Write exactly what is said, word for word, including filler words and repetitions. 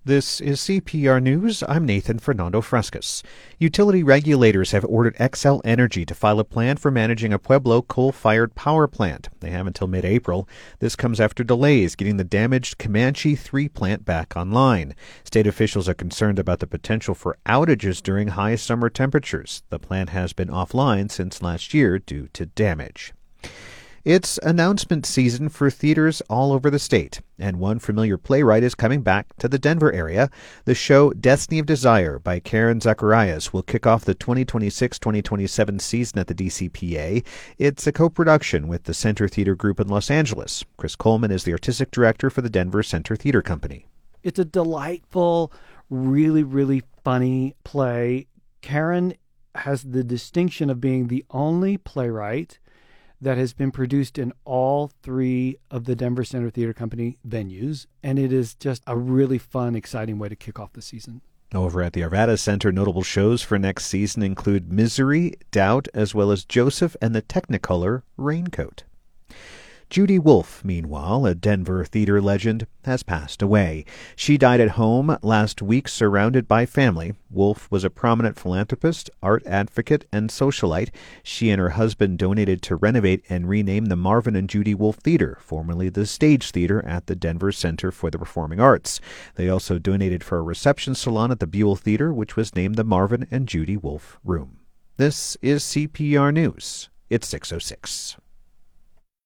This is C P R News. I'm Nathan Fernando Frescas. Utility regulators have ordered Xcel Energy to file a plan for managing a Pueblo coal-fired power plant. They have until mid-April. This comes after delays getting the damaged Comanche three plant back online. State officials are concerned about the potential for outages during high summer temperatures. The plant has been offline since last year due to damage. It's announcement season for theaters all over the state, and one familiar playwright is coming back to the Denver area. The show Destiny of Desire by Karen Zacharias will kick off the twenty twenty-six twenty twenty-seven season at the D C P A. It's a co-production with the Center Theater Group in Los Angeles. Chris Coleman is the artistic director for the Denver Center Theater Company. It's a delightful, really, really funny play. Karen has the distinction of being the only playwright that has been produced in all three of the Denver Center Theater Company venues, and it is just a really fun, exciting way to kick off the season. Over at the Arvada Center, notable shows for next season include Misery, Doubt, as well as Joseph and the Technicolor Raincoat. Judy Wolfe, meanwhile, a Denver theater legend, has passed away. She died at home last week surrounded by family. Wolfe was a prominent philanthropist, art advocate, and socialite. She and her husband donated to renovate and rename the Marvin and Judy Wolfe Theater, formerly the Stage Theater at the Denver Center for the Performing Arts. They also donated for a reception salon at the Buell Theater, which was named the Marvin and Judy Wolfe Room. This is C P R News. It's six oh six.